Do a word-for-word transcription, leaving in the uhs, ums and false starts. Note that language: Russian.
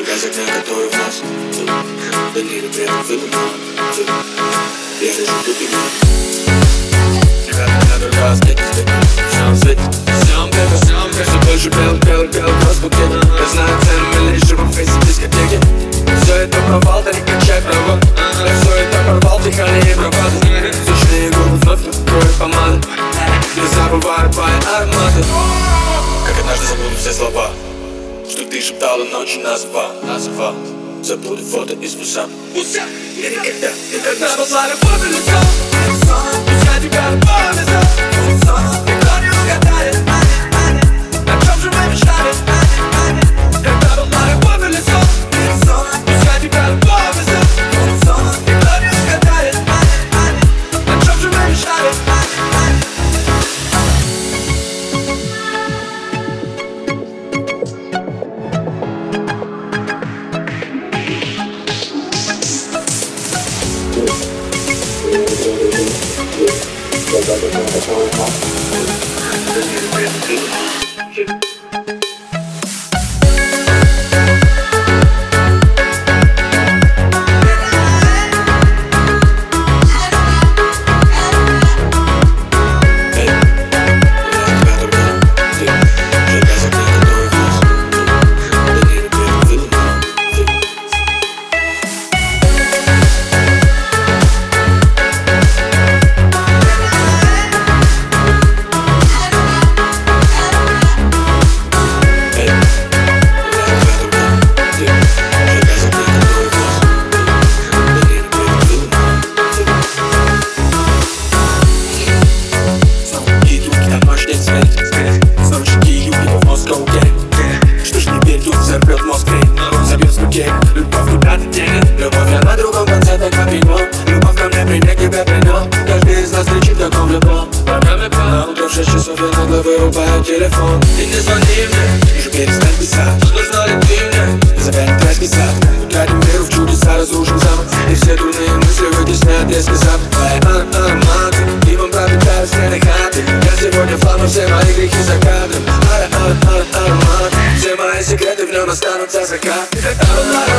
Зажигай огня, который в нас. Дальнейший приятный выдумал. Я лежу в тупике. Тебя на другой раз, стык, стык. Всем свет, всем бега, всем бега. Все больше белых, белых, белых роз букет. Я знаю цену милейшего в фейсе дискотеки. Все это провал, да не качай права. Я все это порвал, дыхание и бравады. Сочные губы вновь накроют помады. Не забываю твои ароматы. Как однажды забуду все слова, что ты шептала ночью на зова, на зова. Забуду фото из буса. Я никогда, никогда была любовь и лицо. Я тебя любовь везу. Никто не угадает, о чем же мы мечтали. Когда была любовь и лицо. Я тебя любовь везу. Никто не угадает, о чем же мы мечтали. Любовь куда ты денет. Любовь я на другом конце, так как пинг-понг. Любовь ко мне принять тебя принял. Каждый из нас кричит, как он влюблен. На утро в шесть часов я нагло вырубаю телефон. И не звони мне, уже перестань писать. Нужна ли ты мне? Забей трек писать. Утратим веру в чудеса, разрушим замок. И все дурные мысли вытеснят резкий запах. Твои ароматы, дымом пропитают стены хаты. Я сегодня флама, все мои грехи за кадром. Ара-ара-ара-аромат. Все мои секреты в нем останутся закат.